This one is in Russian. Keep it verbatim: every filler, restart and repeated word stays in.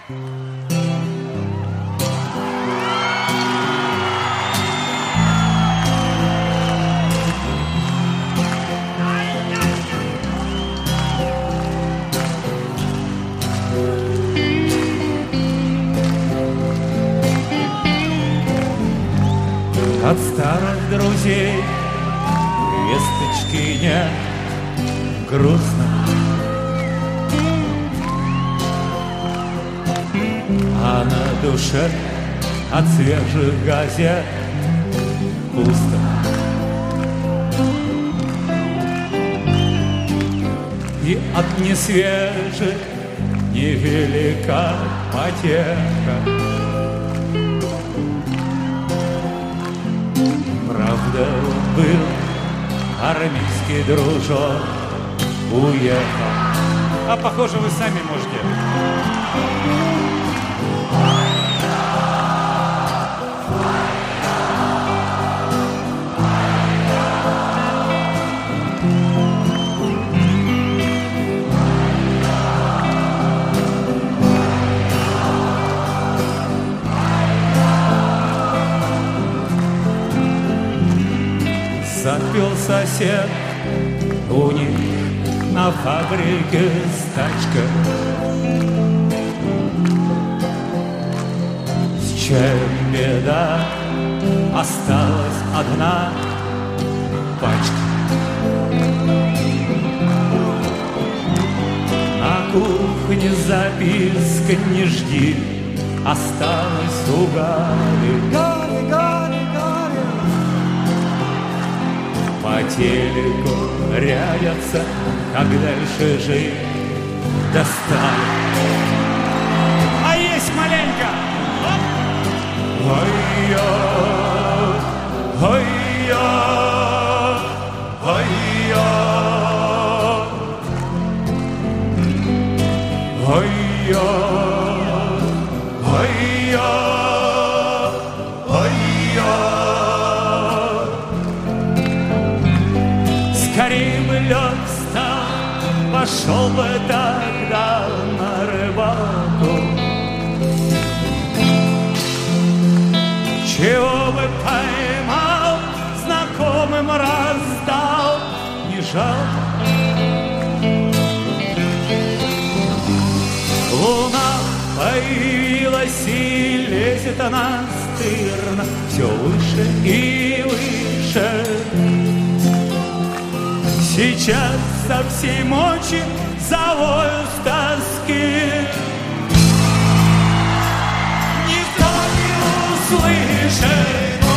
От старых друзей весточки нет, грустно. А на душе от свежих газет пусто. И от несвежих невелика потеха. Правда, был армейский дружок, уехал. А похоже, вы сами можете. Запил сосед у них на фабрике стачка. С чем беда, осталась одна пачка. На кухне записка: не жди, осталась у Гали. По телеку рядятся, как дальше жить достали. А есть маленько! Ой-я, ой-я, ой-я, ой-я, ой-я, ой-я. Скорей бы лед стал, пошел бы тогда на рыбалку. Чего бы поймал, знакомым раздал, не жалко. Луна появилась и лезет она стырно все выше и выше. Сейчас со всей мочи завою с тоски. Никто не услышит.